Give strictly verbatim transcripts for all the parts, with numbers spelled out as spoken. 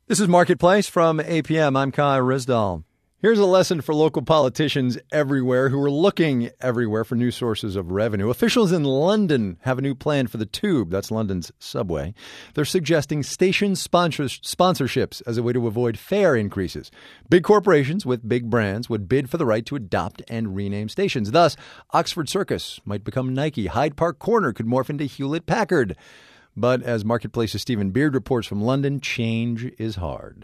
This is Marketplace from A P M. I'm Kai Rizdal. Here's a lesson for local politicians everywhere who are looking everywhere for new sources of revenue. Officials in London have a new plan for the Tube. That's London's subway. They're suggesting station sponsors- sponsorships as a way to avoid fare increases. Big corporations with big brands would bid for the right to adopt and rename stations. Thus, Oxford Circus might become Nike. Hyde Park Corner could morph into Hewlett-Packard. But as Marketplace's Stephen Beard reports from London, change is hard.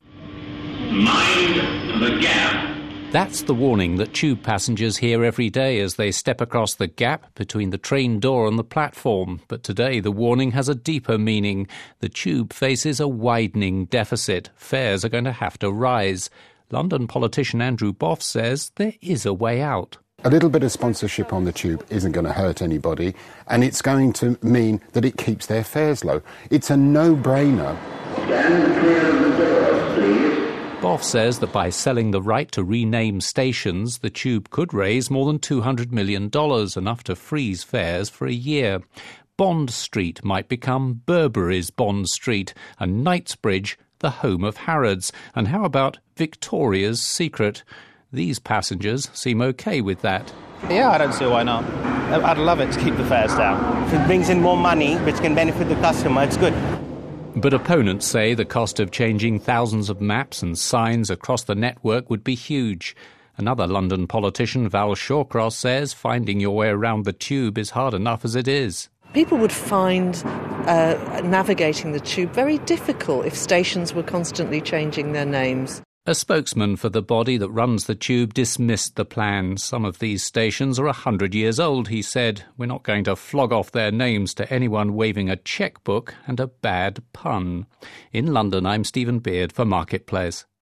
Mind the gap. That's the warning that tube passengers hear every day as they step across the gap between the train door and the platform. But today the warning has a deeper meaning. The tube faces a widening deficit. Fares are going to have to rise. London politician Andrew Boff says there is a way out. A little bit of sponsorship on the tube isn't going to hurt anybody, and it's going to mean that it keeps their fares low. It's a no-brainer. Stand clear of the doors, please. Boff says that by selling the right to rename stations, the tube could raise more than two hundred million dollars, enough to freeze fares for a year. Bond Street might become Burberry's Bond Street, and Knightsbridge the home of Harrods. And how about Victoria's Secret? These passengers seem okay with that. Yeah, I don't see why not. I'd love it to keep the fares down. If it brings in more money, which can benefit the customer, it's good. But opponents say the cost of changing thousands of maps and signs across the network would be huge. Another London politician, Val Shawcross, says finding your way around the tube is hard enough as it is. People would find uh, navigating the tube very difficult if stations were constantly changing their names. A spokesman for the body that runs the tube dismissed the plan. Some of these stations are a hundred years old, he said. We're not going to flog off their names to anyone waving a chequebook and a bad pun. In London, I'm Stephen Beard for Marketplace.